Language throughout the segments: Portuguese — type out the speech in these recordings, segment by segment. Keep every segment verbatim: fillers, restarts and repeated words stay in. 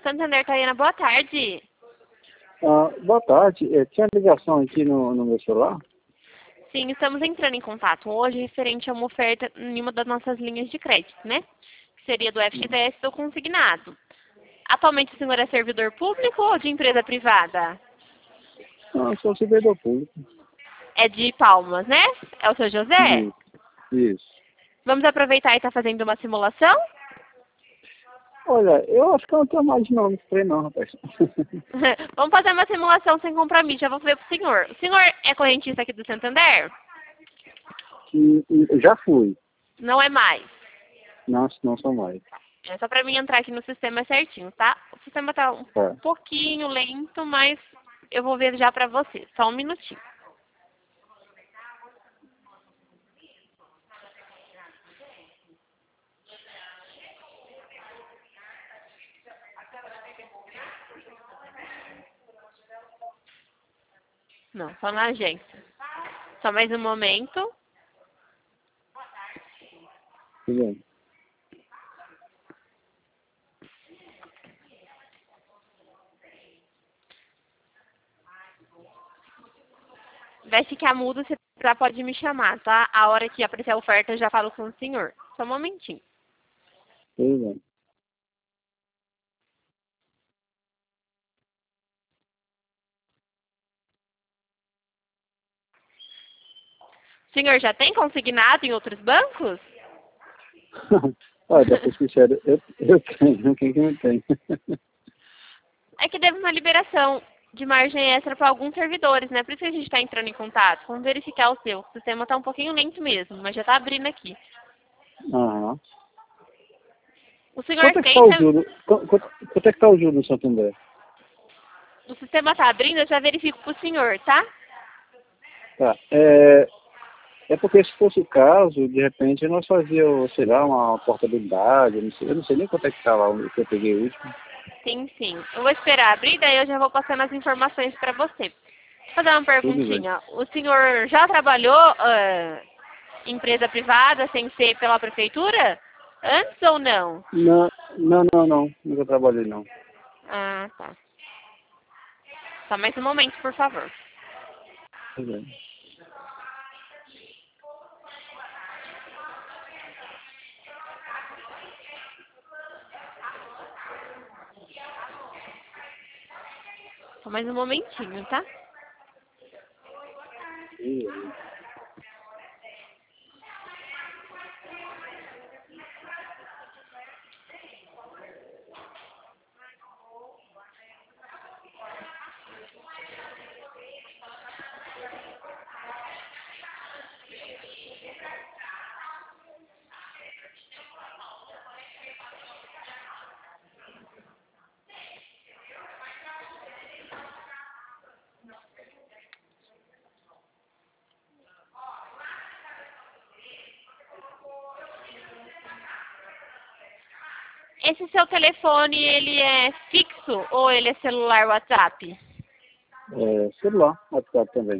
Santander, Tayana, boa tarde. Ah, boa tarde. É, tinha ligação aqui no, no meu celular? Sim, estamos entrando em contato hoje referente a uma oferta em uma das nossas linhas de crédito, né? Que seria do F G T S do consignado. Atualmente o senhor é servidor público ou de empresa privada? Não, eu sou servidor público. É de Palmas, né? É o seu José? Isso. Isso. Vamos aproveitar e estar fazendo uma simulação? Olha, eu acho que eu não tenho mais de nome pra não, rapaz. Vamos fazer uma simulação sem compromisso. Já vou ver pro senhor. O senhor é correntista aqui do Santander? E, e, já fui. Não é mais. Não, não sou mais. É só pra mim entrar aqui no sistema certinho, tá? O sistema tá um É. pouquinho lento, mas eu vou ver já pra você. Só um minutinho. Não, só na agência. Só mais um momento. Tudo bem. Vai ficar mudo, você já pode me chamar, tá? A hora que aparecer a oferta eu já falo com o senhor. Só um momentinho. Tudo bem. O senhor já tem consignado em outros bancos? Olha, pra ser sincero, eu, eu tenho. Quem que não tem? É que deve uma liberação de margem extra para alguns servidores, né? Por isso que a gente está entrando em contato. Vamos verificar o seu. O sistema está um pouquinho lento mesmo, mas já está abrindo aqui. Aham. O senhor Quanto é que tem... tá o juro? Quanto, quanto quanto é que tá o juro do Santander? O sistema está abrindo, eu já verifico para o senhor, tá? Tá. É, é porque se fosse o caso, de repente nós fazíamos, sei lá, uma portabilidade, eu não sei, eu não sei nem quanto é que tá lá o que eu peguei o último. Sim, sim. Eu vou esperar abrir, daí eu já vou passando as informações para você. Vou fazer uma Tudo bem. perguntinha. O senhor já trabalhou ah, em empresa privada sem ser pela prefeitura? Antes ou não? Não, não, não, não. Nunca trabalhei, não. Ah, tá. Só mais um momento, por favor. Tudo bem. Só mais um momentinho, tá? Tudo bem. Esse seu telefone, ele é fixo ou ele é celular WhatsApp? É, celular, WhatsApp também.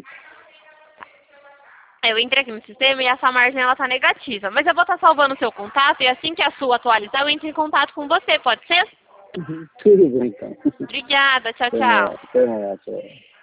Eu entrei aqui no sistema e essa margem ela tá negativa. Mas eu vou estar salvando o seu contato e assim que a sua atualizar, eu entro em contato com você, pode ser? Uhum. Tudo bem, então. Obrigada, tchau, Até tchau. mais, até mais, tchau.